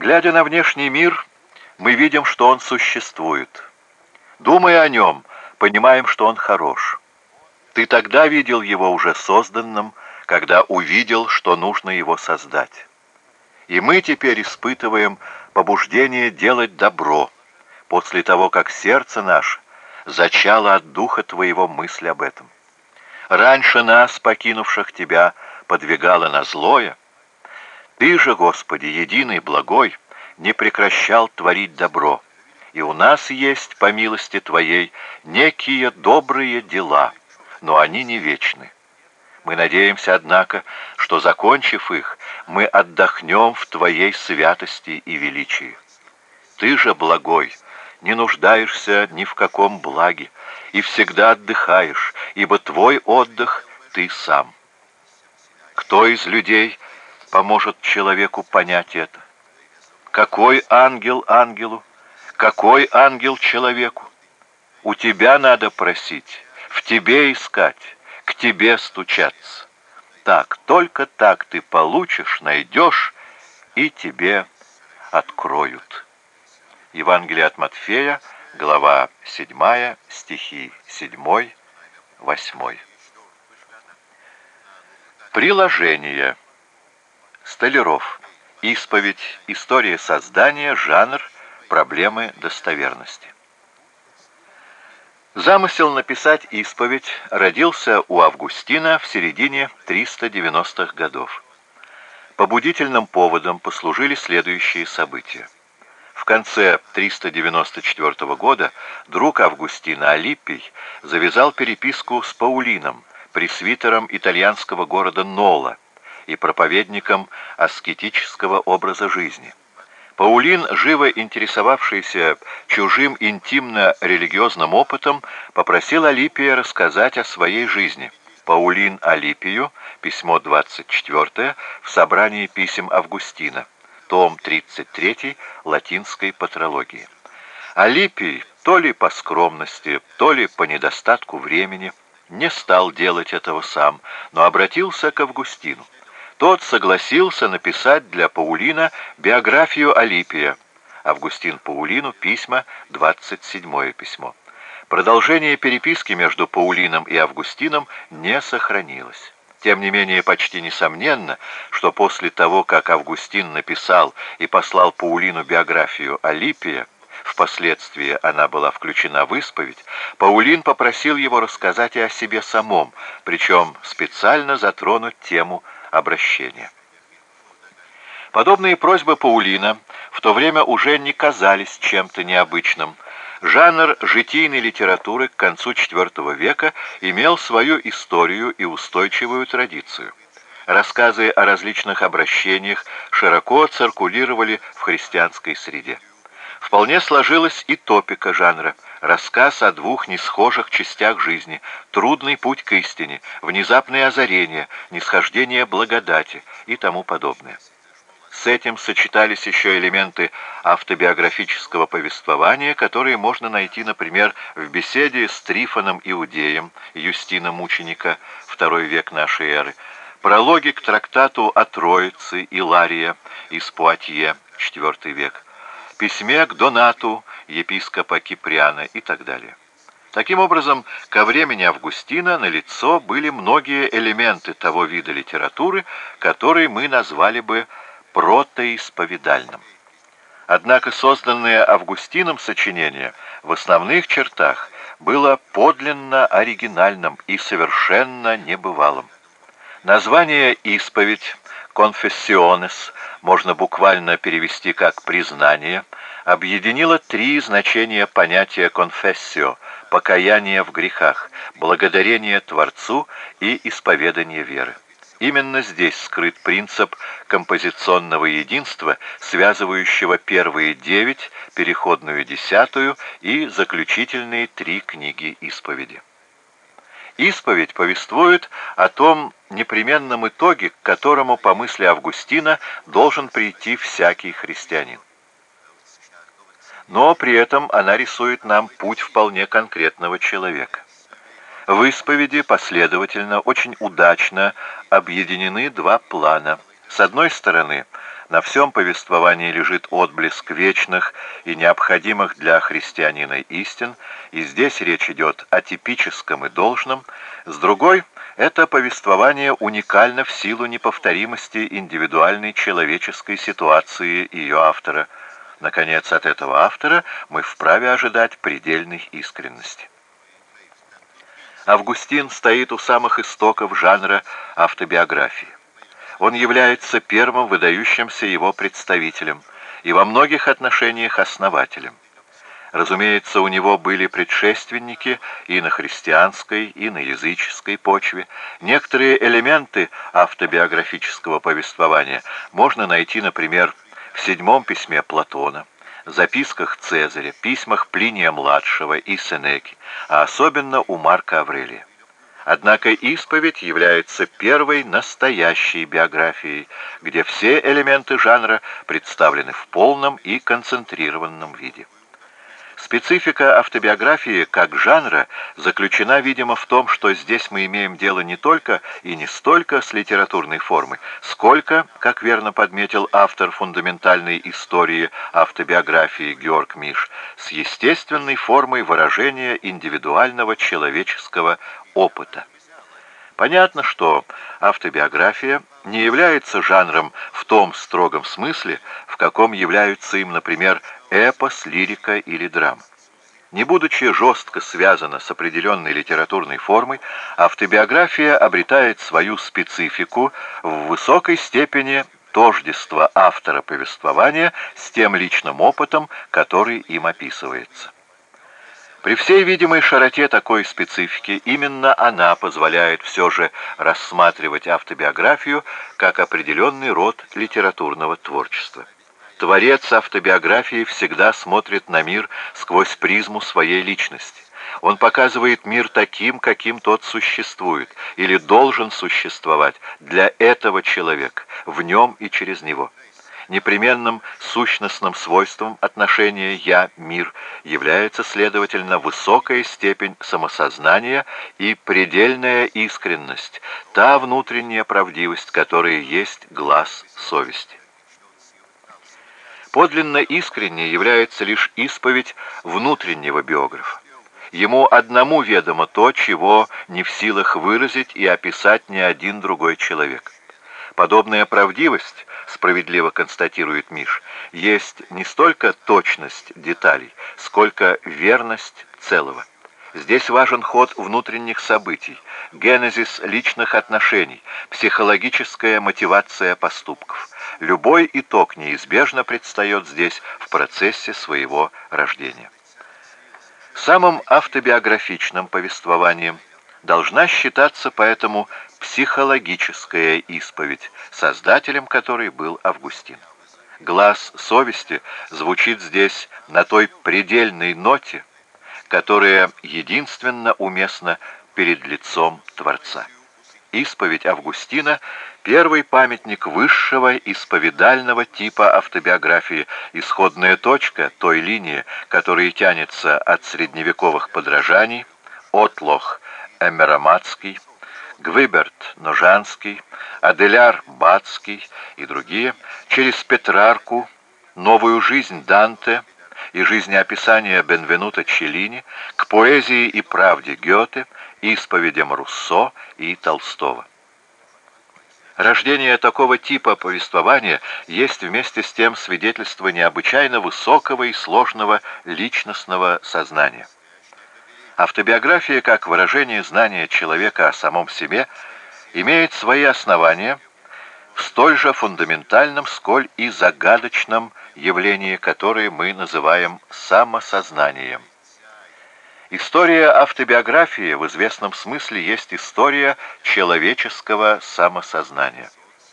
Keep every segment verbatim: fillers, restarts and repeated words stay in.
Глядя на внешний мир, мы видим, что он существует. Думая о нем, понимаем, что он хорош. Ты тогда видел его уже созданным, когда увидел, что нужно его создать. И мы теперь испытываем побуждение делать добро, после того, как сердце наше зачало от Духа Твоего мысль об этом. Раньше нас, покинувших Тебя, подвигало на злое. Ты же, Господи, единый, благой, не прекращал творить добро. И у нас есть, по милости Твоей, некие добрые дела, но они не вечны. Мы надеемся, однако, что, закончив их, мы отдохнем в Твоей святости и величии. Ты же, благой, не нуждаешься ни в каком благе и всегда отдыхаешь, ибо Твой отдых Ты сам. Кто из людей поможет человеку понять это? Какой ангел ангелу? Какой ангел человеку? У Тебя надо просить, в Тебе искать, к Тебе стучаться. Так, только так ты получишь, найдешь, и тебе откроют. Евангелие от Матфея, глава седьмая, стихи седьмой, восьмой. Приложение. Столяров. Исповедь. История создания. Жанр. Проблемы достоверности. Замысел написать исповедь родился у Августина в середине триста девяностых годов. Побудительным поводом послужили следующие события. В конце триста девяносто четвёртого года друг Августина Алипий завязал переписку с Паулином, пресвитером итальянского города Нола и проповедником аскетического образа жизни. Паулин, живо интересовавшийся чужим интимно-религиозным опытом, попросил Алипия рассказать о своей жизни. Паулин Алипию, письмо двадцать четвёртое, в собрании писем Августина, том тридцать три латинской патрологии. Алипий, то ли по скромности, то ли по недостатку времени, не стал делать этого сам, но обратился к Августину. Тот согласился написать для Паулина биографию Алипия. Августин Паулину, письма, двадцать седьмое письмо. Продолжение переписки между Паулином и Августином не сохранилось. Тем не менее, почти несомненно, что после того, как Августин написал и послал Паулину биографию Алипия, впоследствии она была включена в исповедь, Паулин попросил его рассказать и о себе самом, причем специально затронуть тему обращения. Подобные просьбы Паулина в то время уже не казались чем-то необычным. Жанр житийной литературы к концу четвёртого века имел свою историю и устойчивую традицию. Рассказы о различных обращениях широко циркулировали в христианской среде. Вполне сложилась и топика жанра – рассказ о двух несхожих частях жизни, трудный путь к истине, внезапное озарение, нисхождение благодати и тому подобное. С этим сочетались еще элементы автобиографического повествования, которые можно найти, например, в беседе с Трифоном Иудеем, Юстина Мученика, второй век нашей эры, прологи к трактату о Троице Илария из Пуатье, четвёртый век, письме к Донату, епископа Киприана и так далее. Таким образом, ко времени Августина налицо были многие элементы того вида литературы, который мы назвали бы протоисповедальным. Однако созданное Августином сочинение в основных чертах было подлинно оригинальным и совершенно небывалым. Название «исповедь» «confessiones» можно буквально перевести как «признание», объединило три значения понятия «confessio» — покаяние в грехах, благодарение Творцу и исповедание веры. Именно здесь скрыт принцип композиционного единства, связывающего первые девять, переходную десятую и заключительные три книги исповеди. Исповедь повествует о том непременном итоге, к которому, по мысли Августина, должен прийти всякий христианин. Но при этом она рисует нам путь вполне конкретного человека. В исповеди последовательно, очень удачно объединены два плана. С одной стороны, На всем повествовании лежит отблеск вечных и необходимых для христианина истин, и здесь речь идет о типическом и должном. С другой, это повествование уникально в силу неповторимости индивидуальной человеческой ситуации ее автора. Наконец, от этого автора мы вправе ожидать предельной искренности. Августин стоит у самых истоков жанра автобиографии. Он является первым выдающимся его представителем и во многих отношениях основателем. Разумеется, у него были предшественники и на христианской, и на языческой почве. Некоторые элементы автобиографического повествования можно найти, например, в седьмом письме Платона, записках Цезаря, письмах Плиния-младшего и Сенеки, а особенно у Марка Аврелия. Однако исповедь является первой настоящей биографией, где все элементы жанра представлены в полном и концентрированном виде. Специфика автобиографии как жанра заключена, видимо, в том, что здесь мы имеем дело не только и не столько с литературной формой, сколько, как верно подметил автор фундаментальной истории автобиографии Георг Миш, с естественной формой выражения индивидуального человеческого опыта. Понятно, что автобиография не является жанром в том строгом смысле, в каком являются им, например, эпос, лирика или драма. Не будучи жестко связана с определенной литературной формой, автобиография обретает свою специфику в высокой степени тождества автора повествования с тем личным опытом, который им описывается. При всей видимой широте такой специфики именно она позволяет все же рассматривать автобиографию как определенный род литературного творчества. Творец автобиографии всегда смотрит на мир сквозь призму своей личности. Он показывает мир таким, каким тот существует, или должен существовать для этого человека, в нем и через него. Непременным сущностным свойством отношения «я-мир» является, следовательно, высокая степень самосознания и предельная искренность, та внутренняя правдивость, которая есть глаз совести. Подлинно искренней является лишь исповедь внутреннего биографа. Ему одному ведомо то, чего не в силах выразить и описать ни один другой человек. Подобная правдивость, справедливо констатирует Миш, есть не столько точность деталей, сколько верность целого. Здесь важен ход внутренних событий, генезис личных отношений, психологическая мотивация поступков. Любой итог неизбежно предстает здесь в процессе своего рождения. Самым автобиографичным повествованием должна считаться поэтому психологическая исповедь, создателем которой был Августин. Глаз совести звучит здесь на той предельной ноте, которая единственно уместна перед лицом Творца. Исповедь Августина – первый памятник высшего исповедального типа автобиографии, исходная точка той линии, которая тянется от средневековых подражаний, Отлох Эмераматский, Гвиберт Ножанский, Аделяр Бацкий и другие, через Петрарку, новую жизнь Данте и жизнеописание Бенвенуто Челлини, к поэзии и правде Гёте, исповедям Руссо и Толстого. Рождение такого типа повествования есть вместе с тем свидетельство необычайно высокого и сложного личностного сознания. Автобиография, как выражение знания человека о самом себе, имеет свои основания в столь же фундаментальном, сколь и загадочном явлении, которое мы называем самосознанием. История автобиографии в известном смысле есть история человеческого самосознания.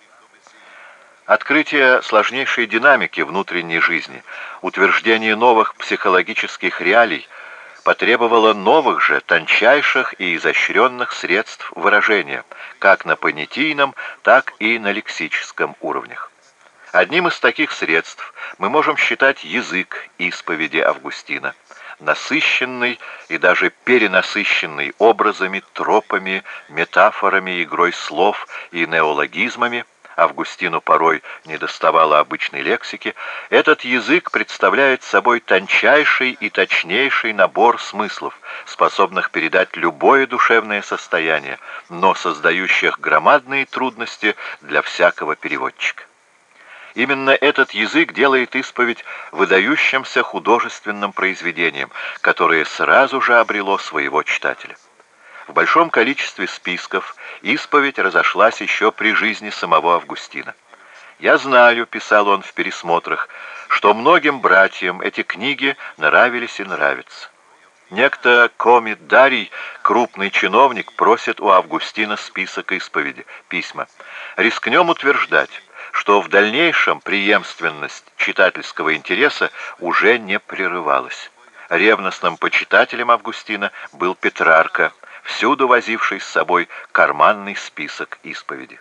Открытие сложнейшей динамики внутренней жизни, утверждение новых психологических реалий потребовало новых же, тончайших и изощренных средств выражения, как на понятийном, так и на лексическом уровнях. Одним из таких средств мы можем считать язык исповеди Августина, насыщенный и даже перенасыщенный образами, тропами, метафорами, игрой слов и неологизмами, Августину порой недоставало обычной лексики, этот язык представляет собой тончайший и точнейший набор смыслов, способных передать любое душевное состояние, но создающих громадные трудности для всякого переводчика. Именно этот язык делает исповедь выдающимся художественным произведением, которое сразу же обрело своего читателя. В большом количестве списков исповедь разошлась еще при жизни самого Августина. «Я знаю», — писал он в пересмотрах, — «что многим братьям эти книги нравились и нравятся. Некто Комит Дарий, крупный чиновник, просит у Августина список исповеди, письма. Рискнем утверждать, что в дальнейшем преемственность читательского интереса уже не прерывалась. Ревностным почитателем Августина был Петрарка, всюду возивший с собой карманный список исповеди.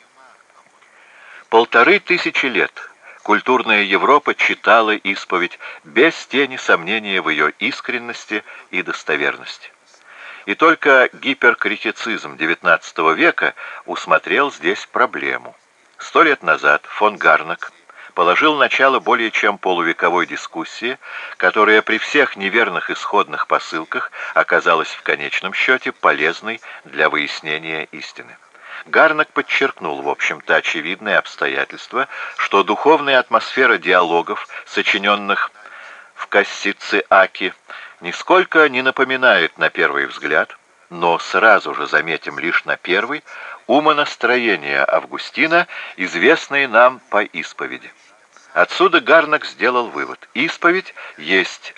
Полторы тысячи лет культурная Европа читала исповедь без тени сомнения в ее искренности и достоверности. И только гиперкритицизм девятнадцатого века усмотрел здесь проблему. Сто лет назад фон Гарнак положил начало более чем полувековой дискуссии, которая при всех неверных исходных посылках оказалась в конечном счете полезной для выяснения истины. Гарнак подчеркнул, в общем-то, очевидное обстоятельство, что духовная атмосфера диалогов, сочиненных в Кассициаке, нисколько не напоминает на первый взгляд, но сразу же заметим лишь на первый, умонастроение Августина, известные нам по исповеди. Отсюда Гарнак сделал вывод. Исповедь есть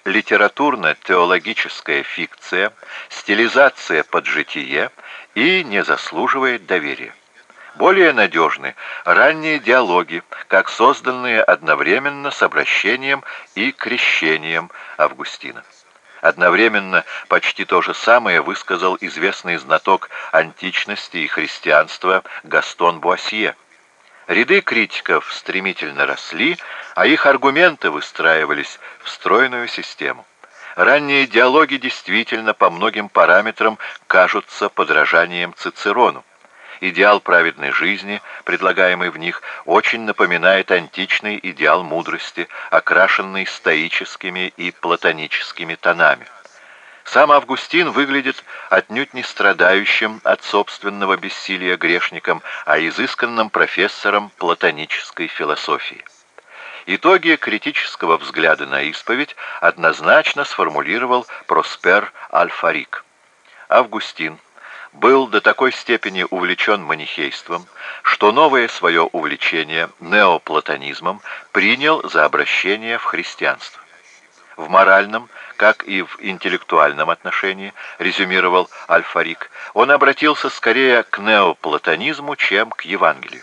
литературно-теологическая фикция, стилизация под житие и не заслуживает доверия. Более надежны ранние диалоги, как созданные одновременно с обращением и крещением Августина. Одновременно почти то же самое высказал известный знаток античности и христианства Гастон Буассье. Ряды критиков стремительно росли, а их аргументы выстраивались в стройную систему. Ранние диалоги действительно по многим параметрам кажутся подражанием Цицерону. Идеал праведной жизни, предлагаемый в них, очень напоминает античный идеал мудрости, окрашенный стоическими и платоническими тонами. Сам Августин выглядит отнюдь не страдающим от собственного бессилия грешником, а изысканным профессором платонической философии. Итоги критического взгляда на исповедь однозначно сформулировал Проспер Альфарик. Августин был до такой степени увлечен манихейством, что новое свое увлечение неоплатонизмом принял за обращение в христианство. В моральном, как и в интеллектуальном отношении, резюмировал Альфарик, он обратился скорее к неоплатонизму, чем к Евангелию.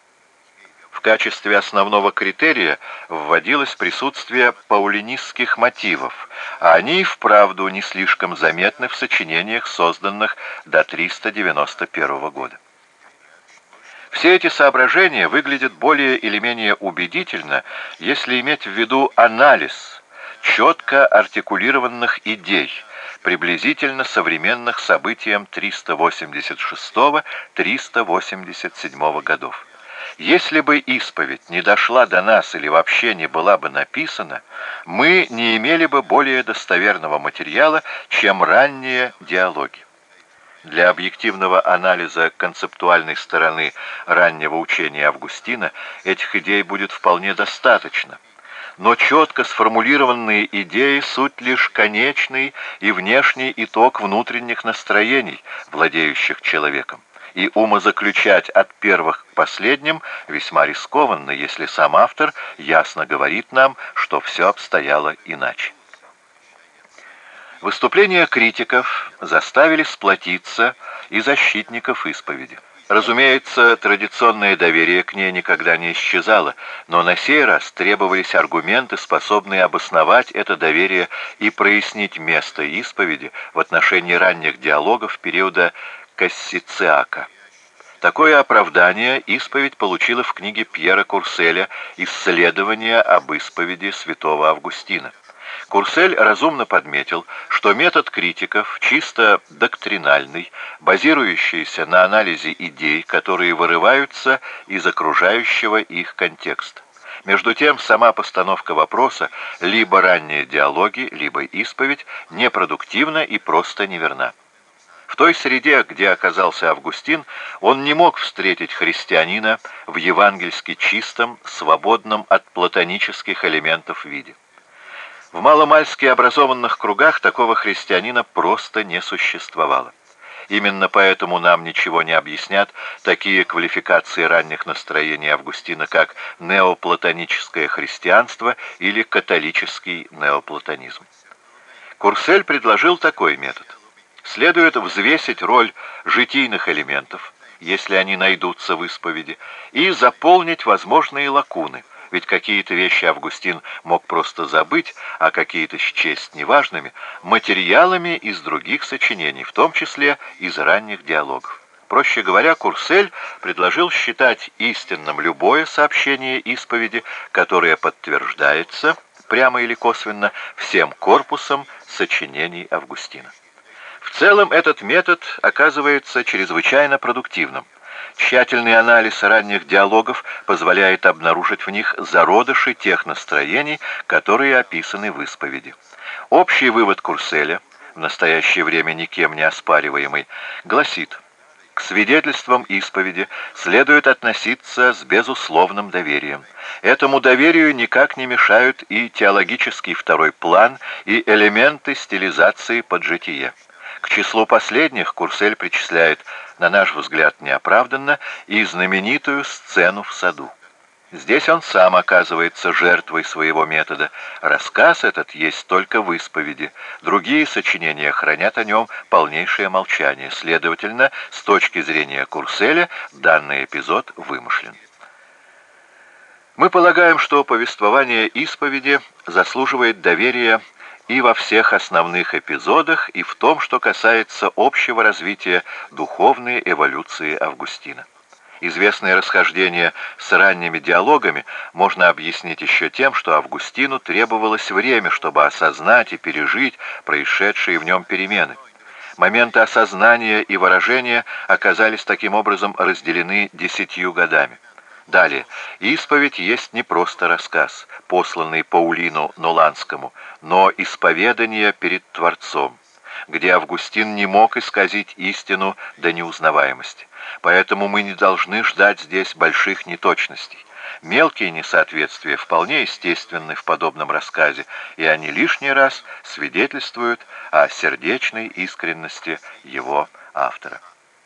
В качестве основного критерия вводилось присутствие паулинистских мотивов, а они и вправду не слишком заметны в сочинениях, созданных до триста девяносто первого года. Все эти соображения выглядят более или менее убедительно, если иметь в виду анализ четко артикулированных идей, приблизительно современных событиям триста восемьдесят шестого — триста восемьдесят седьмого годов. Если бы исповедь не дошла до нас или вообще не была бы написана, мы не имели бы более достоверного материала, чем ранние диалоги. Для объективного анализа концептуальной стороны раннего учения Августина этих идей будет вполне достаточно. Но четко сформулированные идеи — суть лишь конечный и внешний итог внутренних настроений, владеющих человеком. И умозаключать от первых к последним весьма рискованно, если сам автор ясно говорит нам, что все обстояло иначе. Выступления критиков заставили сплотиться и защитников исповеди. Разумеется, традиционное доверие к ней никогда не исчезало, но на сей раз требовались аргументы, способные обосновать это доверие и прояснить место исповеди в отношении ранних диалогов периода Кассициака. Такое оправдание исповедь получила в книге Пьера Курселя «Исследования об исповеди святого Августина». Курсель разумно подметил, что метод критиков чисто доктринальный, базирующийся на анализе идей, которые вырываются из окружающего их контекста. Между тем, сама постановка вопроса, либо ранние диалоги, либо исповедь, непродуктивна и просто неверна. В той среде, где оказался Августин, он не мог встретить христианина в евангельски чистом, свободном от платонических элементов виде. В маломальски образованных кругах такого христианина просто не существовало. Именно поэтому нам ничего не объяснят такие квалификации ранних настроений Августина, как неоплатоническое христианство или католический неоплатонизм. Курсель предложил такой метод. Следует взвесить роль житийных элементов, если они найдутся в исповеди, и заполнить возможные лакуны, ведь какие-то вещи Августин мог просто забыть, а какие-то счесть неважными, материалами из других сочинений, в том числе из ранних диалогов. Проще говоря, Курсель предложил считать истинным любое сообщение исповеди, которое подтверждается, прямо или косвенно, всем корпусом сочинений Августина. В целом этот метод оказывается чрезвычайно продуктивным. Тщательный анализ ранних диалогов позволяет обнаружить в них зародыши тех настроений, которые описаны в исповеди. Общий вывод Курселя, в настоящее время никем не оспариваемый, гласит: к свидетельствам исповеди следует относиться с безусловным доверием. Этому доверию никак не мешают и теологический второй план, и элементы стилизации под житие. К числу последних Курсель причисляет, на наш взгляд неоправданно, и знаменитую сцену в саду. Здесь он сам оказывается жертвой своего метода. Рассказ этот есть только в исповеди. Другие сочинения хранят о нем полнейшее молчание. Следовательно, с точки зрения Курселя, данный эпизод вымышлен. Мы полагаем, что повествование исповеди заслуживает доверия и во всех основных эпизодах, и в том, что касается общего развития духовной эволюции Августина. Известное расхождение с ранними диалогами можно объяснить еще тем, что Августину требовалось время, чтобы осознать и пережить происшедшие в нем перемены. Моменты осознания и выражения оказались таким образом разделены десятью годами. Далее, исповедь есть не просто рассказ, посланный Паулину Ноланскому, но исповедание перед Творцом, где Августин не мог исказить истину до неузнаваемости. Поэтому мы не должны ждать здесь больших неточностей. Мелкие несоответствия вполне естественны в подобном рассказе, и они лишний раз свидетельствуют о сердечной искренности его автора.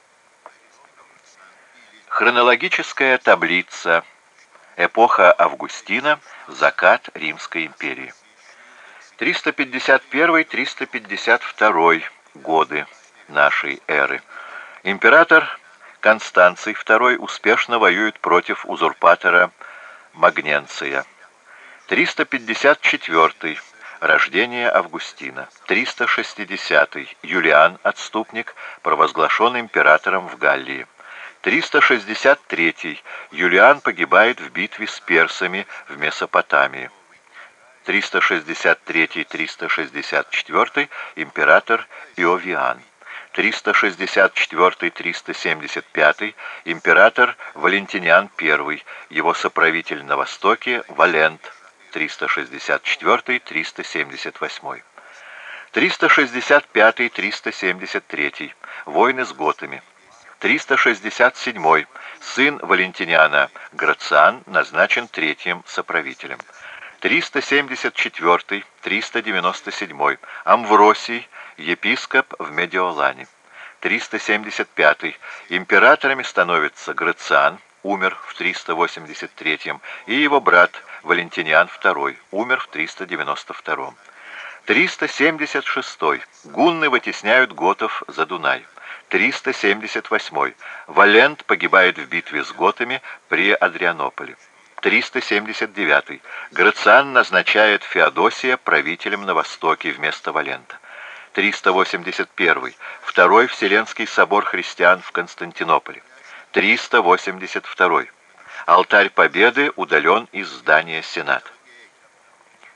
Хронологическая таблица. Эпоха Августина. Закат Римской империи. триста пятьдесят первый — триста пятьдесят второй годы нашей эры. Император Констанций второй успешно воюет против узурпатора Магненция. триста пятьдесят четвёртый. Рождение Августина. триста шестидесятый. Юлиан, отступник, провозглашен императором в Галлии. триста шестьдесят третий. Юлиан погибает в битве с персами в Месопотамии. триста шестьдесят третий — триста шестьдесят четвёртый. Император Иовиан. триста шестьдесят четвёртый — триста семьдесят пятый. Император Валентиниан первый. Его соправитель на востоке Валент. триста шестьдесят четвёртый — триста семьдесят восьмой. триста шестьдесят пятый — триста семьдесят третий. Войны с готами. триста шестьдесят седьмой. Сын Валентиниана Грациан назначен третьим соправителем. триста семьдесят четвёртый — триста девяносто седьмой. Амвросий, епископ в Медиолане. триста семьдесят пятый. Императорами становится Грациан, умер в триста восемьдесят третьем, и его брат Валентиниан второй, умер в триста девяносто втором. триста семьдесят шестой. Гунны вытесняют готов за Дунай. триста семьдесят восьмой. Валент погибает в битве с готами при Адрианополе. триста семьдесят девятый. Грациан назначает Феодосия правителем на востоке вместо Валента. триста восемьдесят первый. Второй Вселенский собор христиан в Константинополе. триста восемьдесят второй. Алтарь Победы удален из здания Сената.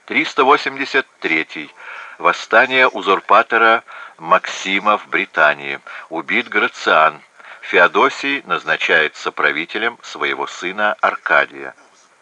триста восемьдесят третий. Восстание узурпатора Максима в Британии. Убит Грациан. Феодосий назначается правителем своего сына Аркадия.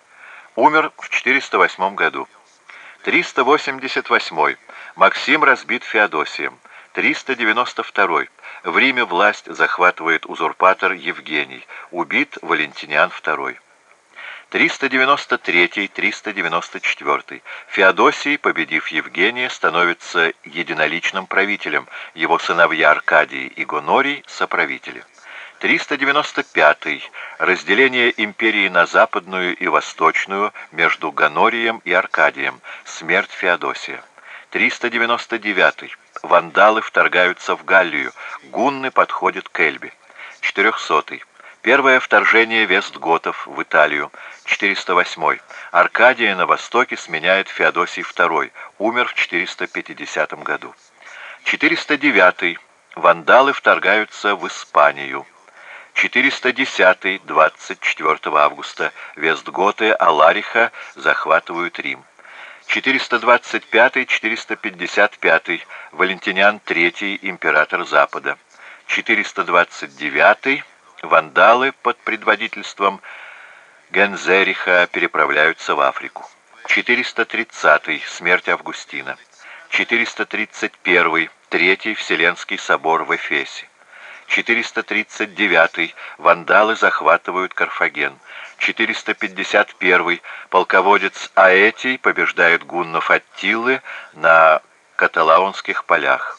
Умер в четыреста восьмом году. триста восемьдесят восьмой. Максим разбит Феодосием. триста девяносто второй. В Риме власть захватывает узурпатор Евгений. Убит Валентиниан второй. триста девяносто третий — триста девяносто четвёртый. Феодосий, победив Евгения, становится единоличным правителем, его сыновья Аркадий и Гонорий — соправители. триста девяносто пятый. Разделение империи на западную и восточную между Гонорием и Аркадием. Смерть Феодосия. триста девяносто девятый. Вандалы вторгаются в Галлию. Гунны подходят к Эльбе. четырехсотый. Первое вторжение вестготов в Италию. четыреста восьмой. Аркадия на востоке сменяет Феодосий второй. Умер в четыреста пятидесятом году. четыреста девятый. Вандалы вторгаются в Испанию. четыреста десятый. двадцать четвёртого августа. Вестготы Алариха захватывают Рим. четыреста двадцать пятый — четыреста пятьдесят пятый. Валентиниан третий, император Запада. четыреста двадцать девятый. Вандалы под предводительством Гензериха переправляются в Африку. четыреста тридцатый. Смерть Августина. четыреста тридцать первый. Третий Вселенский собор в Эфесе. четыреста тридцать девятый. Вандалы захватывают Карфаген. четыреста пятьдесят первый. Полководец Аэтий побеждает гуннов Аттилы на Каталаунских полях.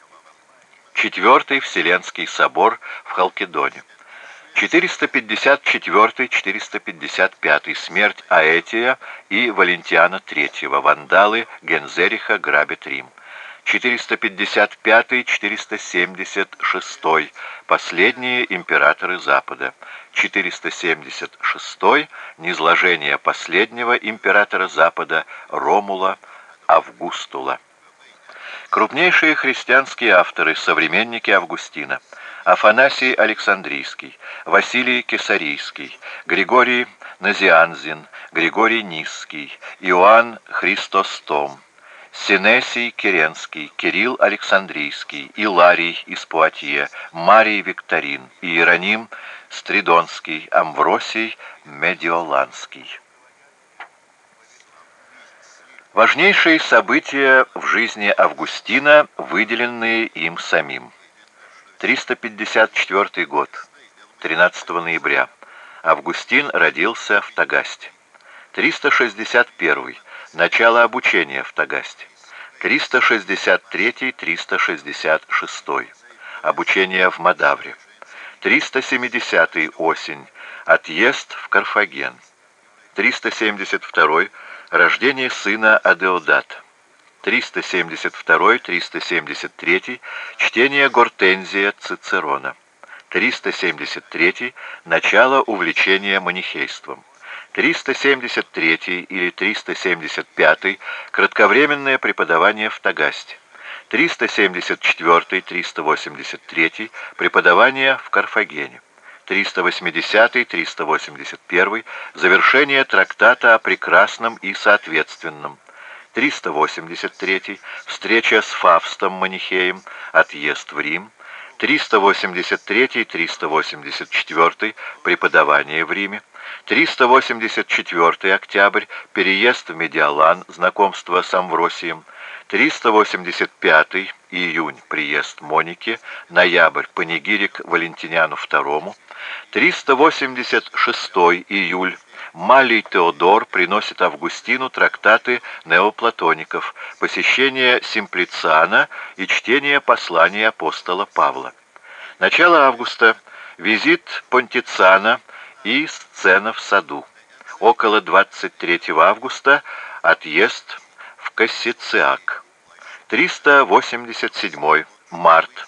Четвертый Вселенский собор в Халкидоне. четыреста пятьдесят четвёртый — четыреста пятьдесят пятый. Смерть Аэтия и Валентиана третьего. Вандалы Гензериха грабят Рим. четыреста пятьдесят пятый — четыреста семьдесят шестой. Последние императоры Запада. четыреста семьдесят шестой. Низложение последнего императора Запада Ромула Августула. Крупнейшие христианские авторы, современники Августина: Афанасий Александрийский, Василий Кесарийский, Григорий Назианзин, Григорий Нисский, Иоанн Христостом, Синесий Киренский, Кирилл Александрийский, Иларий из Пуатье, Марий Викторин, Иероним Стридонский, Амвросий Медиоланский. Важнейшие события в жизни Августина, выделенные им самим. триста пятьдесят четвёртый год, тринадцатого ноября. Августин родился в Тагасте. триста шестьдесят первый. Начало обучения в Тагасте. триста шестьдесят третий — триста шестьдесят шестой. Обучение в Мадавре. триста семидесятый. Осень. Отъезд в Карфаген. триста семьдесят второй. Рождение сына Адеодата. триста семьдесят второй — триста семьдесят третий. Чтение Гортензия Цицерона. триста семьдесят третий. Начало увлечения манихейством. триста семьдесят третий или триста семьдесят пятый. Кратковременное преподавание в Тагасте. триста семьдесят четвёртый — триста восемьдесят третий. Преподавание в Карфагене. триста восьмидесятый — триста восемьдесят первый. Завершение трактата о прекрасном и соответственном. триста восемьдесят третий. Встреча с Фавстом Манихеем. Отъезд в Рим. триста восемьдесят третий — триста восемьдесят четвёртый. Преподавание в Риме. триста восемьдесят четвёртый. Октябрь. Переезд в Медиолан. Знакомство с Амвросием. триста восемьдесят пятый. Июнь. Приезд Моники. Ноябрь. Панигирик Валентиниану второму. триста восемьдесят шестой. Июль. Малий Теодор приносит Августину трактаты неоплатоников, посещение Симплициана и чтение послания апостола Павла. Начало августа. Визит Понтициана и сцена в саду. Около двадцать третьего августа отъезд в Кассициак. триста восемьдесят седьмой. Март.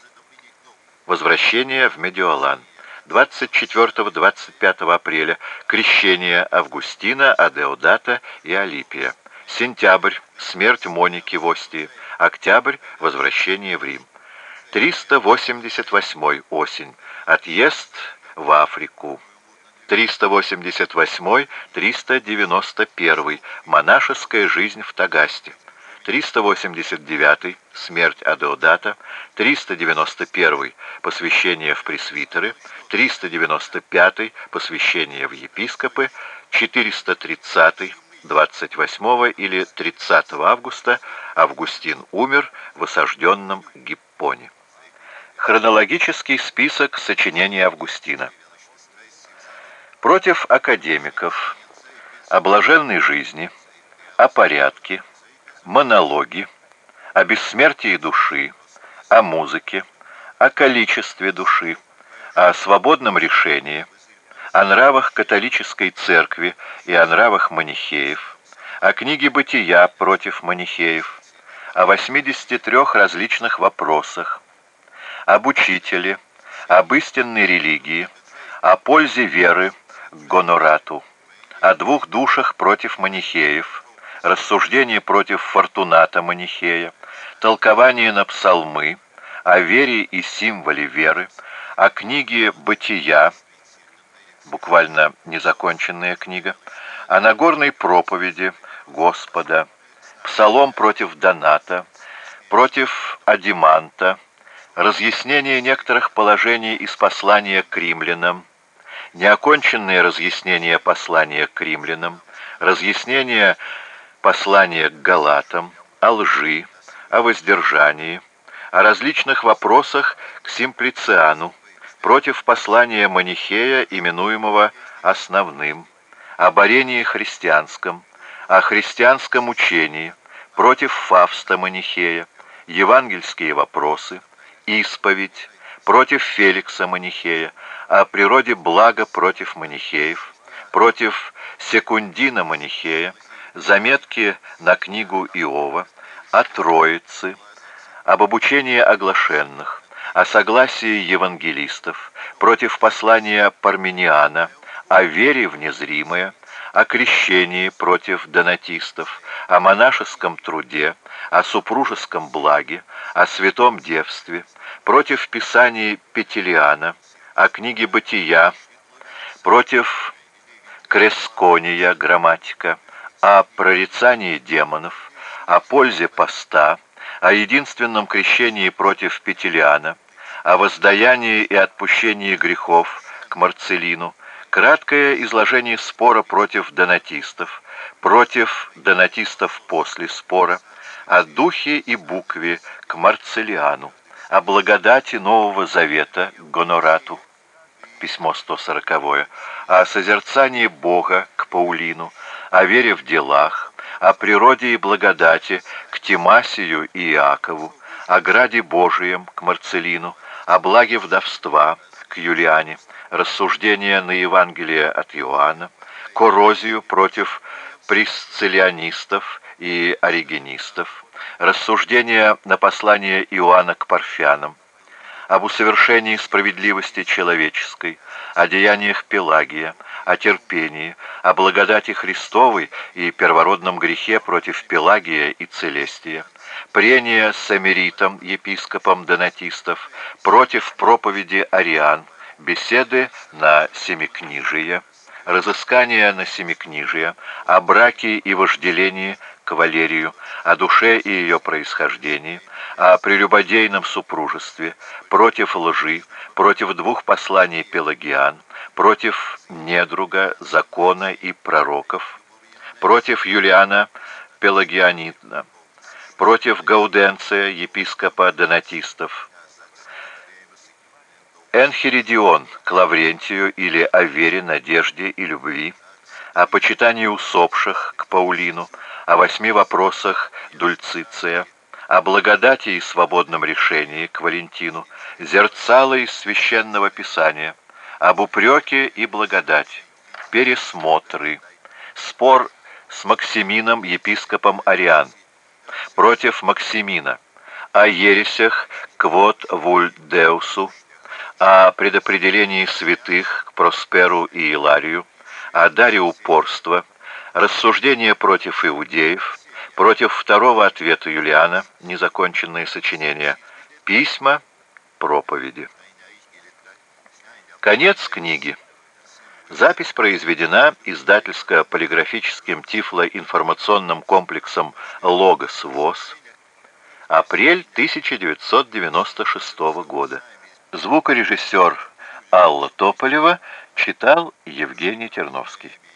Возвращение в Медиолан. двадцать четвёртого — двадцать пятого апреля. Крещение Августина, Адеодата и Алипия. Сентябрь. Смерть Моники в Остии. Октябрь. Возвращение в Рим. триста восемьдесят восьмой. Осень. Отъезд в Африку. триста восемьдесят восьмой — триста девяносто первый. Монашеская жизнь в Тагасте. триста восемьдесят девятый. Смерть Адеодата. триста девяносто первый. Посвящение в пресвитеры. триста девяносто пятый. Посвящение в епископы. четыреста тридцатый. двадцать восьмого или тридцатого августа Августин умер в осажденном Гиппоне. Хронологический список сочинений Августина. Против академиков, о блаженной жизни, о порядке, монологи, о бессмертии души, о музыке, о количестве души, о свободном решении, о нравах католической церкви и о нравах манихеев, о книге «Бытия» против манихеев, о восьмидесяти трёх различных вопросах, об учителе, об истинной религии, о пользе веры к гонорату, о двух душах против манихеев, рассуждение против Фортуната манихея, толкование на псалмы, о вере и символе веры, о книге «Бытия», буквально незаконченная книга, о Нагорной проповеди Господа, псалом против Доната, против Адиманта, разъяснение некоторых положений из послания к римлянам, неоконченное разъяснение послания к римлянам, разъяснение послания к галатам, о лжи, о воздержании, о различных вопросах к Симплициану, против послания манихея, именуемого основным, о борении христианском, о христианском учении, против Фавста манихея, евангельские вопросы, исповедь, против Феликса манихея, о природе блага против манихеев, против Секундина манихея, заметки на книгу Иова, о Троице, об обучении оглашенных, о согласии евангелистов, против послания Пармениана, о вере в незримое, о крещении против донатистов, о монашеском труде, о супружеском благе, о святом девстве, против писаний Петелиана, о книге «Бытия», против Крескония грамматика, о прорицании демонов, о пользе поста, о единственном крещении против Петелиана, о воздаянии и отпущении грехов к Марцелину, краткое изложение спора против донатистов, против донатистов после спора, о духе и букве к Марцелиану, о благодати Нового Завета к Гонорату, письмо сто сороковое, о созерцании Бога к Паулину, о вере в делах, о природе и благодати к Тимасию и Иакову, о граде Божием к Марцелину, о благе вдовства к Юлиане, рассуждения на Евангелие от Иоанна, коррозию против присциллианистов и оригенистов, рассуждения на послание Иоанна к Парфянам, об усовершении справедливости человеческой, о деяниях Пелагия, о терпении, о благодати Христовой и первородном грехе против Пелагия и Целестия, прения с Эмеритом, епископом донатистов, против проповеди Ариан, беседы на Семикнижие, разыскание на Семикнижие, о браке и вожделении к Валерию, о душе и ее происхождении, о прелюбодейном супружестве, против лжи, против двух посланий Пелагиан, против недруга, закона и пророков, против Юлиана Пелагианина, против Гауденция, епископа донатистов, Энхиридион к Лаврентию или о вере, надежде и любви, о почитании усопших к Паулину, о восьми вопросах Дульциция, о благодати и свободном решении к Валентину, зерцало из Священного Писания, об упреке и благодати, пересмотры, спор с Максимином, епископом Ариан, против Максимина, о ересях Квот Вульдеусу, о предопределении святых к Просперу и Иларию, о даре упорства, рассуждения против иудеев, против второго ответа Юлиана, незаконченные сочинения, письма, проповеди. Конец книги. Запись произведена издательско-полиграфическим тифлоинформационным комплексом «Логос ВОС». Апрель тысяча девятьсот девяносто шестого года. Звукорежиссер Алла Тополева читал Евгений Терновский.